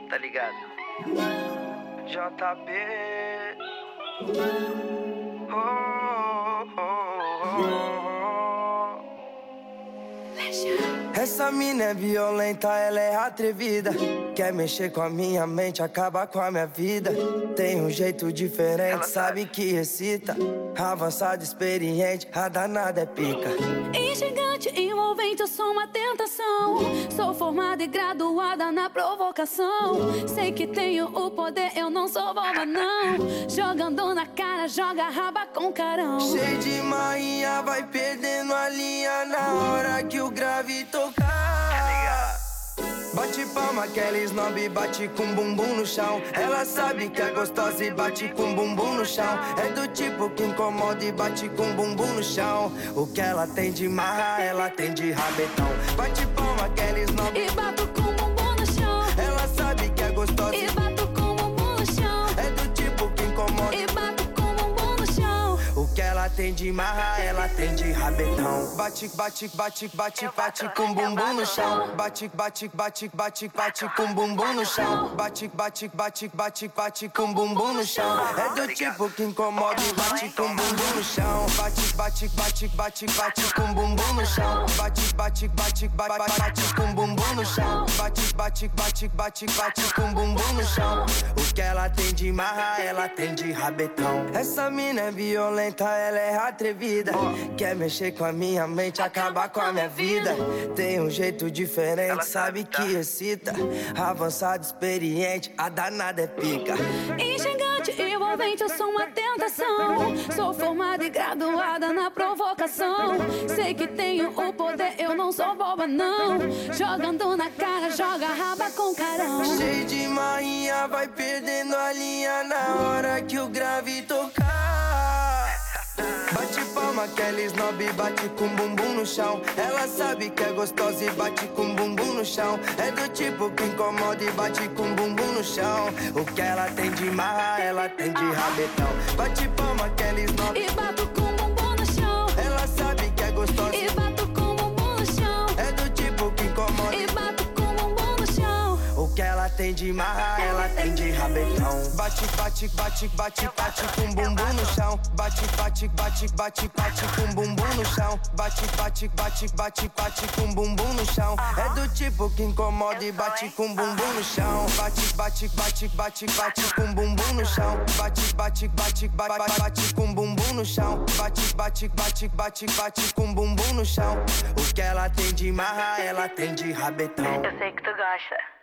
tá ligado? JB. Essa mina é violenta, ela é atrevida. Quer mexer com a minha mente, acabar com a minha vida. Tem um jeito diferente, ela sabe que excita. Avançada, experiente, a danada é pica. Instigante, envolvente, eu sou uma tentação. Sou formada e graduada na provocação. Sei que tenho o poder, eu não sou boba não. Jogando na cara, joga raba com carão. Cheio de marinha, vai perdendo a linha na hora que o grave tocar. Bate palma, aquela snob bate com bumbum no chão. Ela sabe que é gostosa e bate com bumbum no chão. É do tipo que incomoda e bate com bumbum no chão. O que ela tem de marra, ela tem de rabetão. Bate palma, aquela snob e bato com bumbum no chão. Ela sabe que é gostosa e bato com bumbum no chão. É do tipo que incomoda e bato com bumbum no chão. O que ela tem de marra, ela tem de rabetão. Bate, bate, bate, bate, bate com bumbum no chão. Bate, bate, bate, bate, bate com bumbum no chão. Bate, bate, bate, bate, bate com bumbum no chão. É do tipo que incomoda e bate com bumbum no chão. Bate, bate, bate, bate, bate com bumbum no chão. Bate, bate, bate, bate com bumbum no chão. Bate, bate, bate, bate, bate com bumbum no chão. O que ela tem de marra, ela tem de rabetão. Essa mina é violenta, ela é atrevida. Quer mexer com a minha mente, acabar com a minha vida. Tem um jeito diferente, sabe que excita. Avançado, experiente, a danada é pica. Instigante, envolvente, eu sou uma tentação. Sou formada e graduada na provocação. Sei que tenho o poder, eu não sou boba não. Jogando na cara, joga raba com carão. Cheio de marinha, vai perdendo a linha na hora que o grave tocar. Bate palma, aquela snob bate com bumbum no chão. Ela sabe que é gostosa e bate com bumbum no chão. É do tipo que incomoda e bate com bumbum no chão. O que ela tem de marra, ela tem de rabetão. Bate palma, aquela snob e bato com bumbum no chão. Ela sabe que é gostosa e bato com bumbum no chão. É do tipo que incomoda e bato com bumbum no chão. O que ela tem de marra, ela tem de rabetão. Bate, bate, bate, bate, bate com bumbum no chão. Bate, bate, bate, bate, bate com bumbum no chão. Bate, bate, bate, bate, bate com bumbum no chão. É do tipo que incomoda e bate com bumbum no chão. Bate, bate, bate, bate, bate com bumbum no chão. Bate, bate, bate, bate com bumbum no chão. Bate, bate, bate, bate, bate com bumbum no chão. O que ela tem de marra, ela tem de rabetão. Eu sei que tu gosta.